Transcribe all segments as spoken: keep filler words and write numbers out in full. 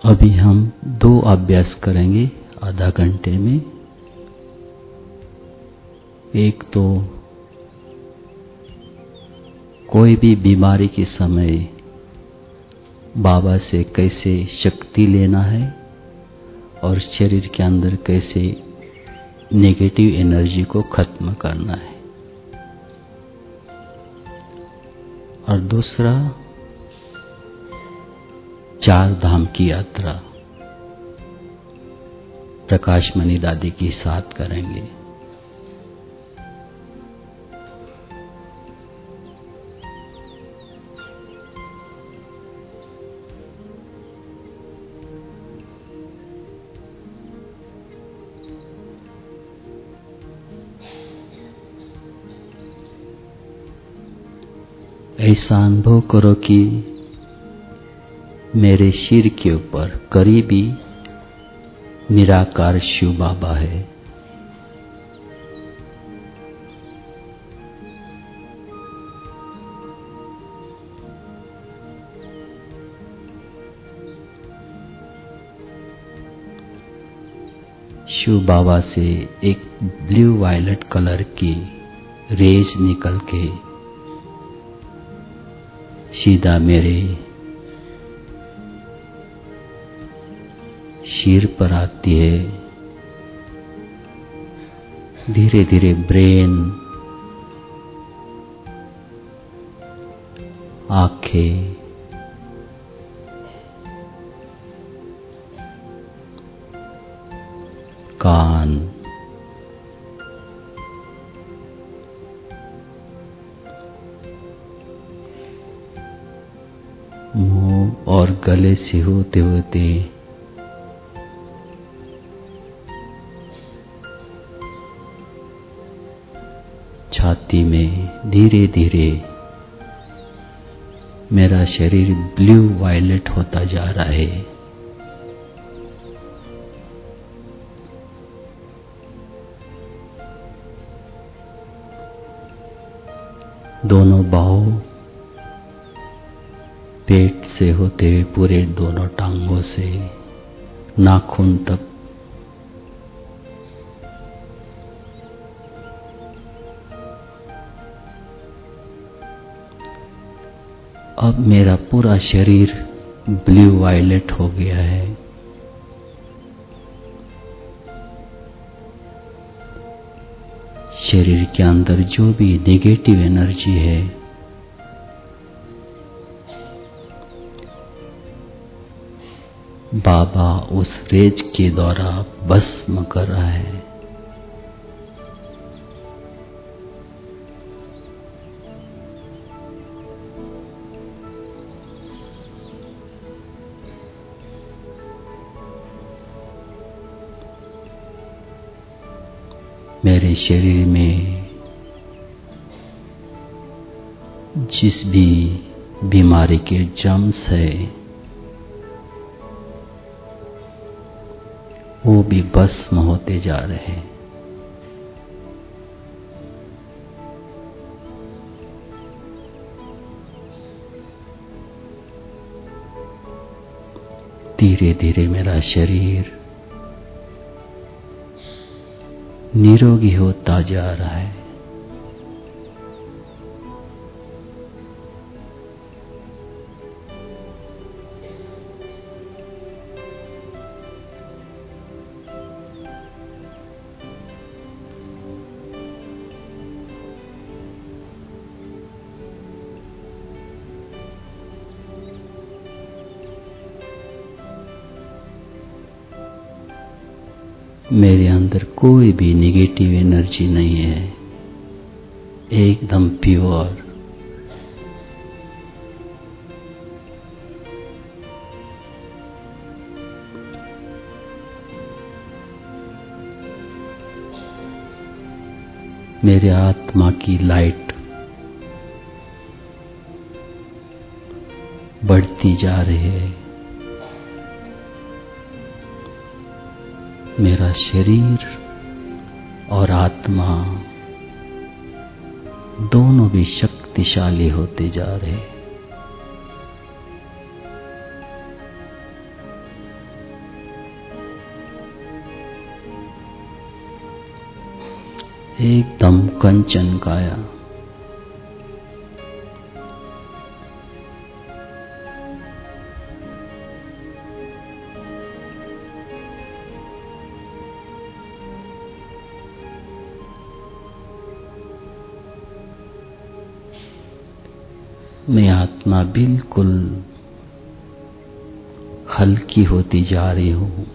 अभी हम दो अभ्यास करेंगे आधा घंटे में। एक तो कोई भी बीमारी के समय बाबा से कैसे शक्ति लेना है और शरीर के अंदर कैसे नेगेटिव एनर्जी को खत्म करना है। और दूसरा चार धाम की यात्रा प्रकाश मणि दादी के साथ करेंगे। ऐसा अनुभव करो कि मेरे सिर के ऊपर करीबी निराकार शिव बाबा है। शिव बाबा से एक ब्लू वायलेट कलर की रेज निकल के सीधा मेरे सिर पर आती है। धीरे धीरे ब्रेन, आंखें, कान, मुंह और गले से होते होते छाती में धीरे धीरे मेरा शरीर ब्लू वायलेट होता जा रहा है। दोनों बाहों, पेट से होते हुए पूरे दोनों टांगों से नाखून तक अब मेरा पूरा शरीर ब्लू वायलेट हो गया है। शरीर के अंदर जो भी नेगेटिव एनर्जी है बाबा उस रेज के द्वारा भस्म कर रहा है। मेरे शरीर में जिस भी बीमारी के जर्म्स है वो भी भस्म होते जा रहे हैं। धीरे धीरे मेरा शरीर निरोगी होता जा रहा है। मेरे अंदर कोई भी नेगेटिव एनर्जी नहीं है, एकदम प्योर। मेरे आत्मा की लाइट बढ़ती जा रही है। मेरा शरीर और आत्मा दोनों भी शक्तिशाली होते जा रहे। एकदम कंचन काया। मैं आत्मा बिल्कुल हल्की होती जा रही हूँ।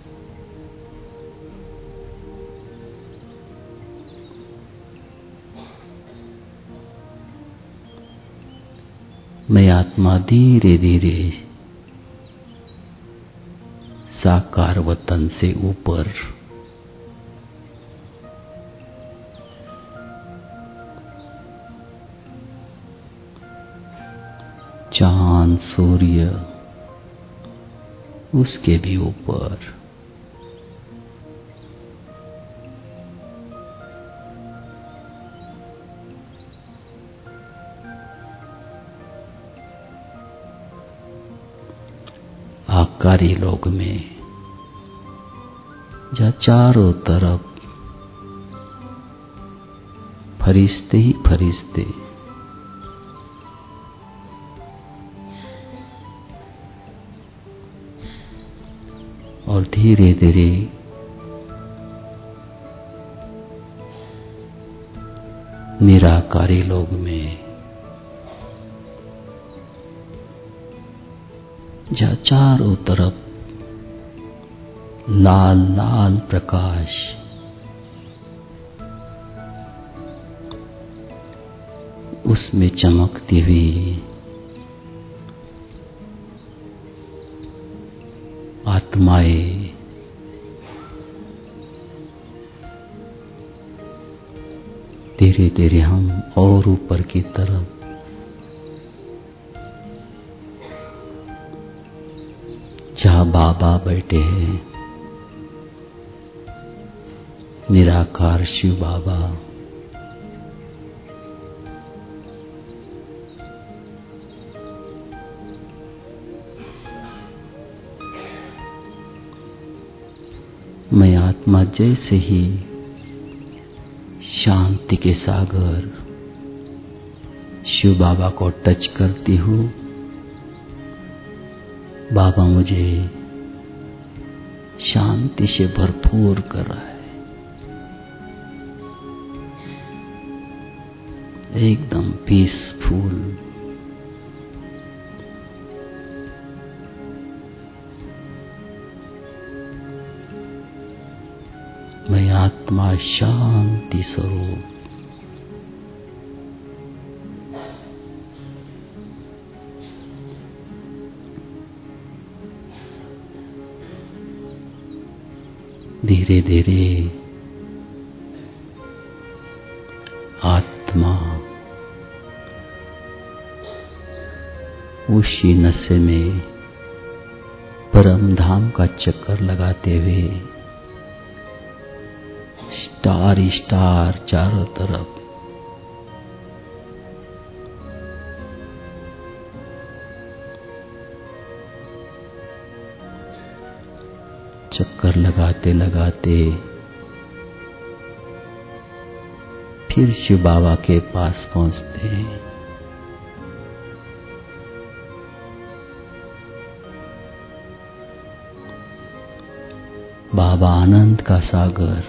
मैं आत्मा धीरे धीरे साकार वतन से ऊपर चांद सूर्य उसके भी ऊपर आकारी लोक में, जहाँ चारों तरफ फरिश्ते ही फरिश्ते, और धीरे धीरे निराकारी लोक में, जहाँ चारों तरफ लाल लाल प्रकाश, उसमें चमकती हुई आत्माएं धीरे धीरे हम और ऊपर की तरफ जहाँ बाबा बैठे हैं, निराकार शिव बाबा, मैं आत्मा जैसे ही शांति के सागर शिव बाबा को टच करती हूँ, बाबा मुझे शांति से भरपूर कर रहा है, एकदम पीसफुल। मैं आत्मा शांति स्वरूप, धीरे धीरे आत्मा उसी नशे में परम धाम का चक्कर लगाते हुए स्टार ही स्टार चारों तरफ चक्कर लगाते लगाते फिर शिव बाबा के पास पहुंचते हैं। बाबा आनंद का सागर,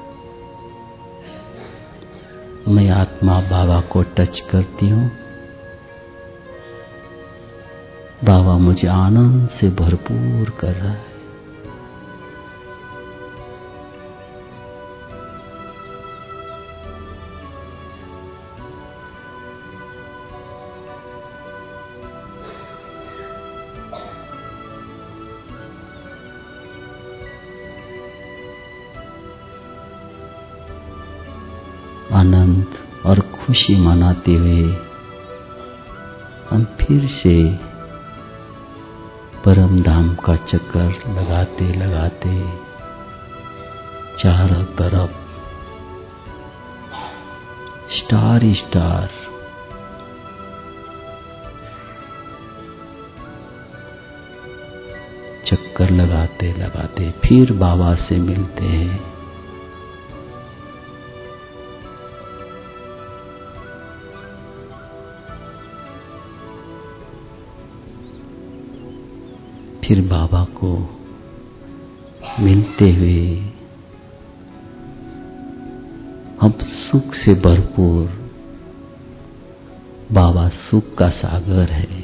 मैं आत्मा बाबा को टच करती हूँ, बाबा मुझे आनंद से भरपूर कर रहा है। आनंद और खुशी मनाते हुए हम फिर से परम धाम का चक्कर लगाते लगाते चारों तरफ स्टार ही स्टार चक्कर लगाते लगाते फिर बाबा से मिलते हैं। फिर बाबा को मिलते हुए हम सुख से भरपूर, बाबा सुख का सागर है।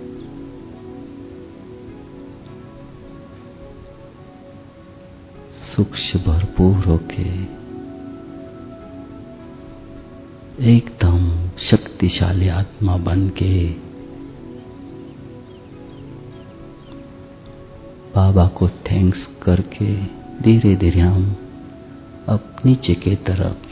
सुख से भरपूर होके एकदम शक्तिशाली आत्मा बन के बाबा को थैंक्स करके धीरे धीरे हम अपनी नीचे की तरफ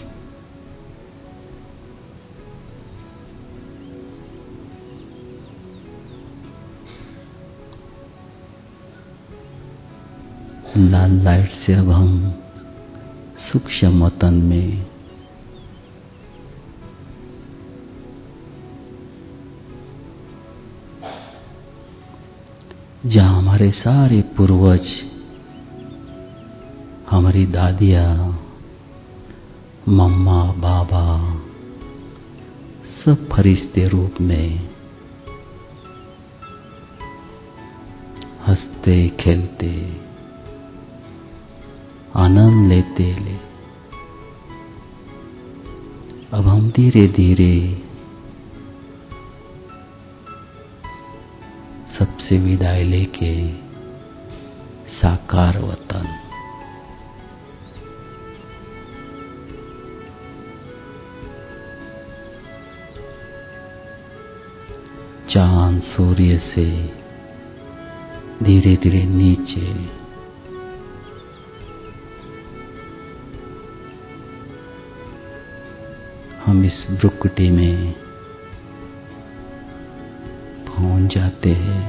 लाल लाइट से अब हम सूक्ष्म वतन में जहाँ हमारे सारे पूर्वज, हमारी दादियाँ, मम्मा, बाबा सब फरिश्ते रूप में हंसते खेलते आनंद लेते ले अब हम धीरे धीरे सबसे विदाई लेके साकार वतन, चांद सूर्य से धीरे धीरे नीचे हम इस भ्रुकुटी में पहुंच जाते हैं।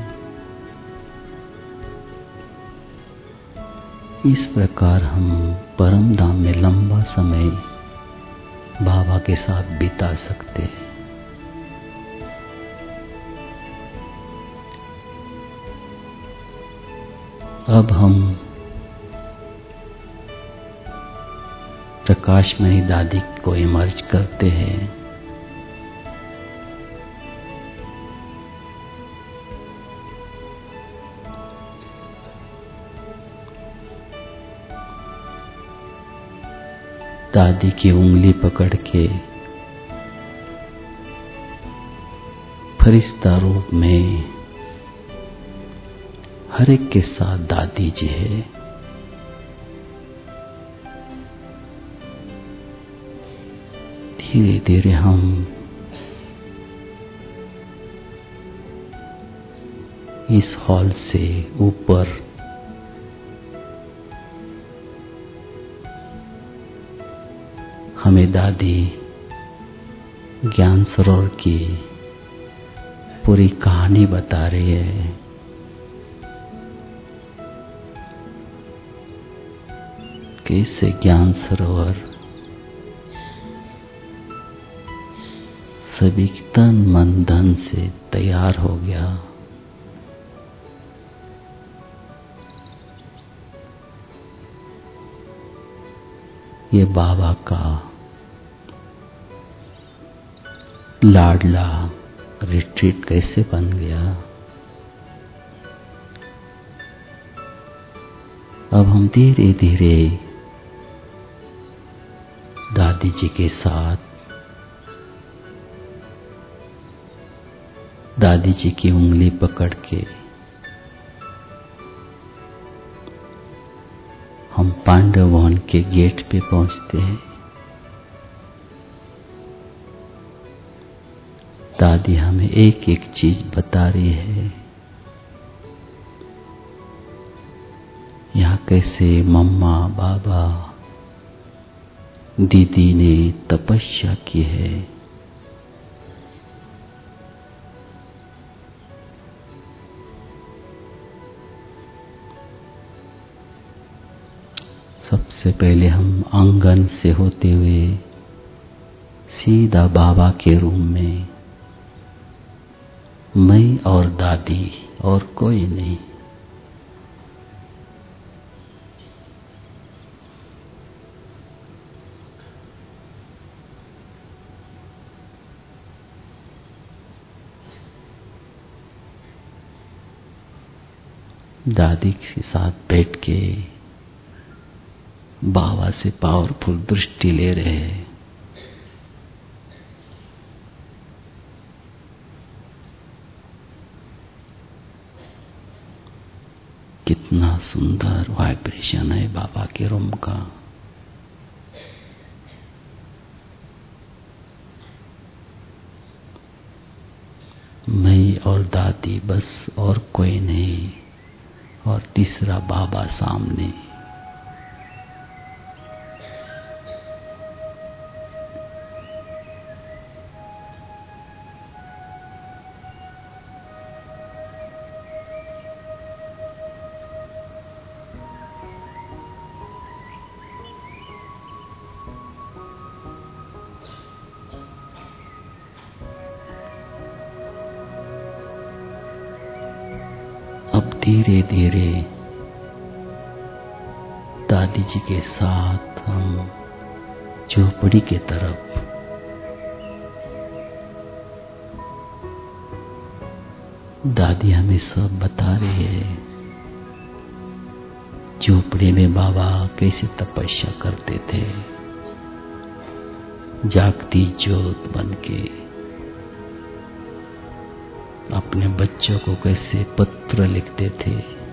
इस प्रकार हम परम धाम में लंबा समय बाबा के साथ बिता सकते हैं। अब हम प्रकाशमयी दादी को इमर्ज करते हैं। दादी की उंगली पकड़ के फरिश्ता रूप में हर एक के साथ दादी जी है। धीरे धीरे हम इस हॉल से ऊपर हमें दादी ज्ञान सरोवर की पूरी कहानी बता रही है। कैसे ज्ञान सरोवर सभी तन मन धन से तैयार हो गया। ये बाबा का लाडला रिट्रीट कैसे बन गया। अब हम धीरे धीरे दादी जी के साथ दादी जी की उंगली पकड़ के हम पांडव वन के गेट पे पहुंचते हैं। दादी हमें एक एक चीज बता रही है। यहाँ कैसे मम्मा, बाबा, दीदी ने तपस्या की है। सबसे पहले हम आंगन से होते हुए सीधा बाबा के रूम में, मैं और दादी और कोई नहीं। दादी के साथ बैठ के बाबा से पावरफुल दृष्टि ले रहे हैं। कितना सुंदर वाइब्रेशन है बाबा के रूम का। मैं और दादी बस, और कोई नहीं, और तीसरा बाबा सामने। अब धीरे धीरे दादी जी के साथ हम झोपड़ी के तरफ, दादी हमें सब बता रही है। झोपड़ी में बाबा कैसे तपस्या करते थे, जागती ज्योत बनके अपने बच्चों को कैसे पत्र लिखते थे।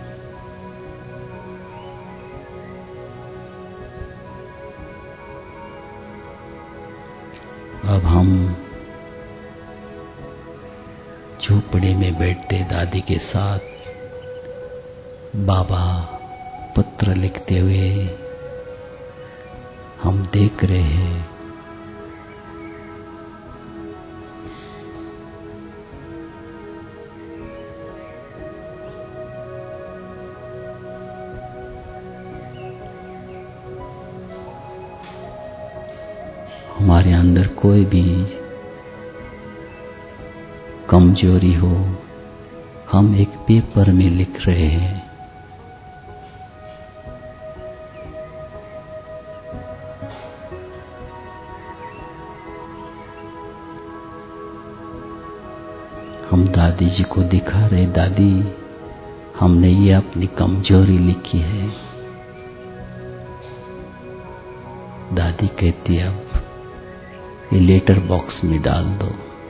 अब हम झोपड़ी में बैठते दादी के साथ, बाबा पत्र लिखते हुए हम देख रहे हैं। हमारे अंदर कोई भी कमजोरी हो, हम एक पेपर में लिख रहे हैं। हम दादी जी को दिखा रहे, दादी हमने ये अपनी कमजोरी लिखी है। दादी कहती है अब ये लेटर बॉक्स में डाल दो।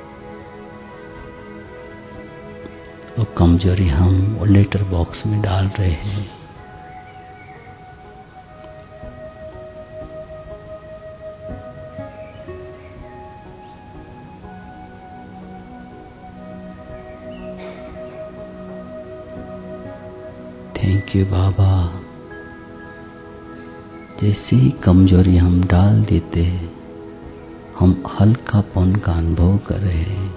वो कमजोरी हम वो लेटर बॉक्स में डाल रहे हैं। Thank you Baba. जैसे ही कमजोरी हम डाल देते हैं, हम हल्कापन का अनुभव कर रहे हैं।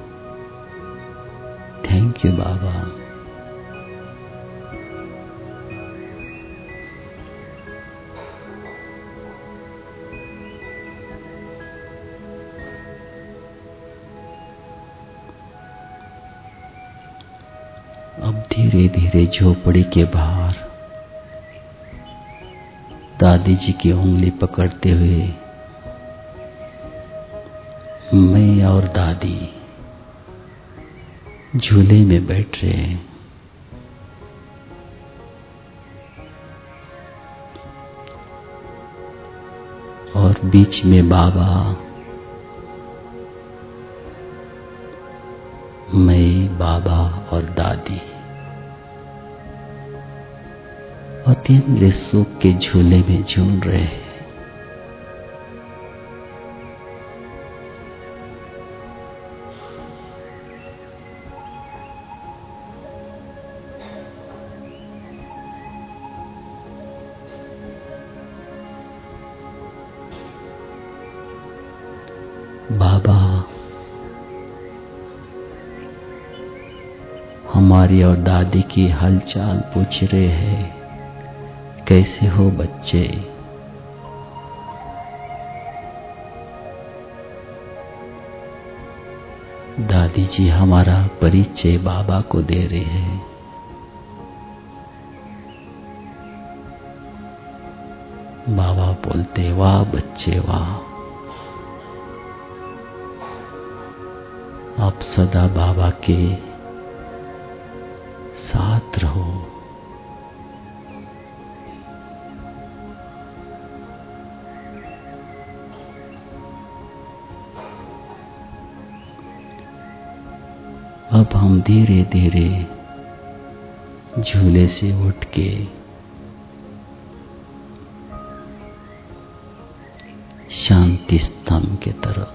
Thank you Baba. अब धीरे धीरे झोपड़ी के बाहर दादी जी की उंगली पकड़ते हुए मैं और दादी झूले में बैठ रहे हैं। और बीच में बाबा, मैं, बाबा और दादी अतीन्द्रिय सुख के झूले में झूल रहे हैं। बाबा हमारी और दादी की हालचाल पूछ रहे हैं, कैसे हो बच्चे? दादी जी हमारा परिचय बाबा को दे रहे हैं। बाबा बोलते, वाह बच्चे वाह, आप सदा बाबा के साथ रहो, अब हम धीरे धीरे झूले से उठ के शांति स्तंभ के तरफ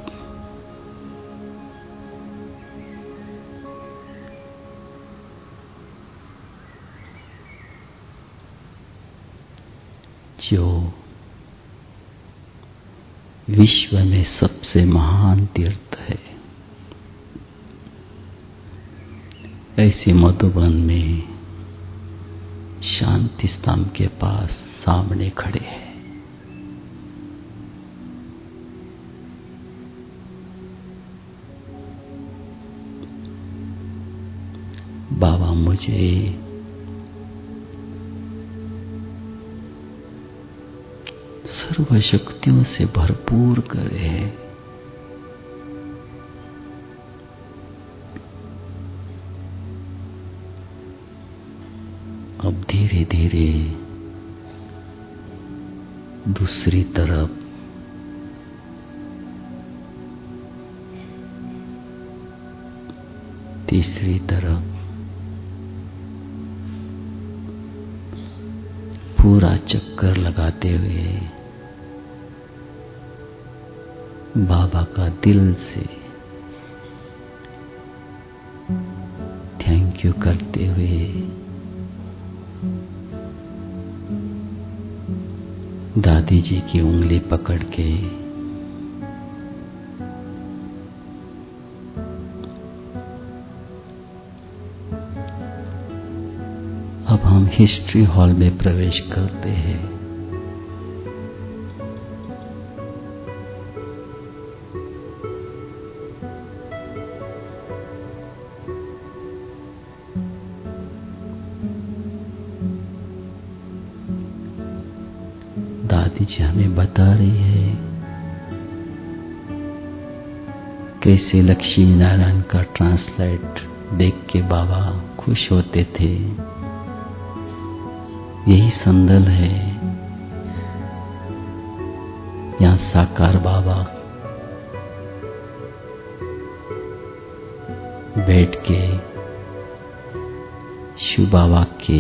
जो विश्व में सबसे महान तीर्थ है, ऐसे मधुबन में शांति स्तंभ के पास सामने खड़े हैं। बाबा मुझे सर्व शक्तियों से भरपूर करे। अब धीरे धीरे दूसरी तरफ तीसरी तरफ पूरा चक्कर लगाते हुए बाबा का दिल से थैंक यू करते हुए दादी जी की उंगली पकड़ के अब हम हिस्ट्री हॉल में प्रवेश करते हैं। दादी जी हमें बता रही है कैसे लक्ष्मी नारायण का ट्रांसलेट देख के बाबा खुश होते थे। यही संदल है, यहाँ साकार बाबा बैठ के शुभा वाक्य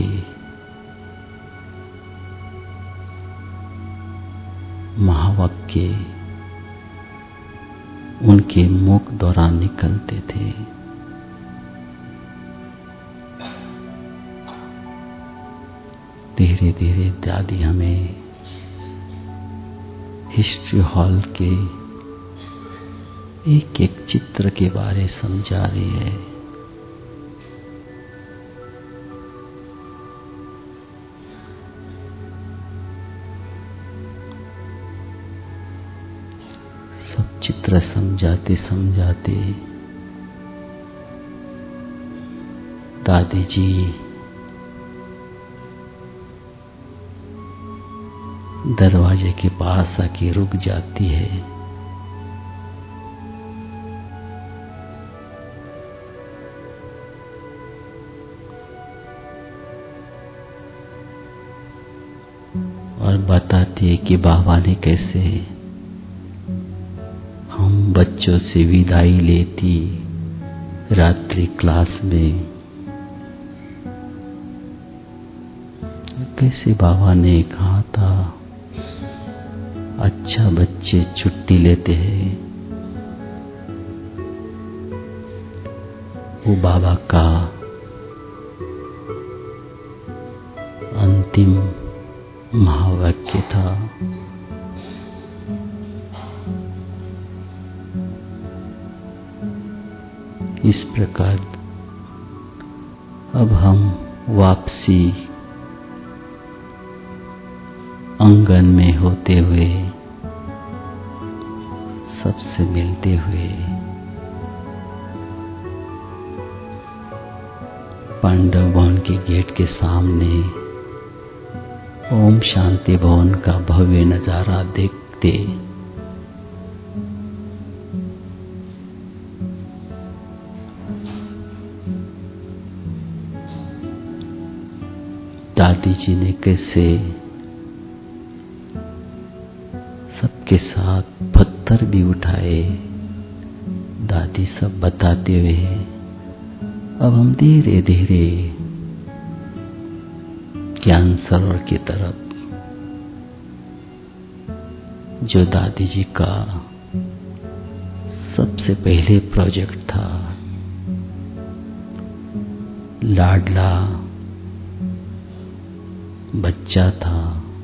महावाक्य उनके मुख द्वारा निकलते थे। धीरे धीरे दादी हमें हिस्ट्री हॉल के एक एक चित्र के बारे समझा रही है। सब चित्र समझाते समझाते दादी जी दरवाजे के पास आके रुक जाती है। और बताती है कि बाबा ने कैसे हम बच्चों से विदाई लेती रात्रि क्लास में, कैसे बाबा ने कहा था अच्छा बच्चे छुट्टी लेते हैं। वो बाबा का अंतिम महावाक्य था। इस प्रकार अब हम वापसी आंगन में होते हुए सबसे मिलते हुए पांडव भवन के गेट के सामने ओम शांति भवन का भव्य नजारा देखते दादी जी ने कैसे सबके साथ पत्थर भी उठाए, दादी सब बताते हुए अब हम धीरे धीरे ज्ञान सरोवर की तरफ, जो दादी जी का सबसे पहले प्रोजेक्ट था, लाडला बच्चा था,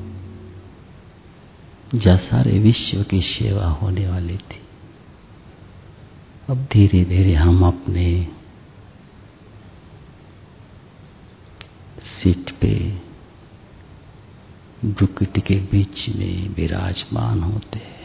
जहाँ सारे विश्व की सेवा होने वाली थी। अब धीरे धीरे हम अपने सीट पे प्रकृति के बीच में विराजमान होते हैं।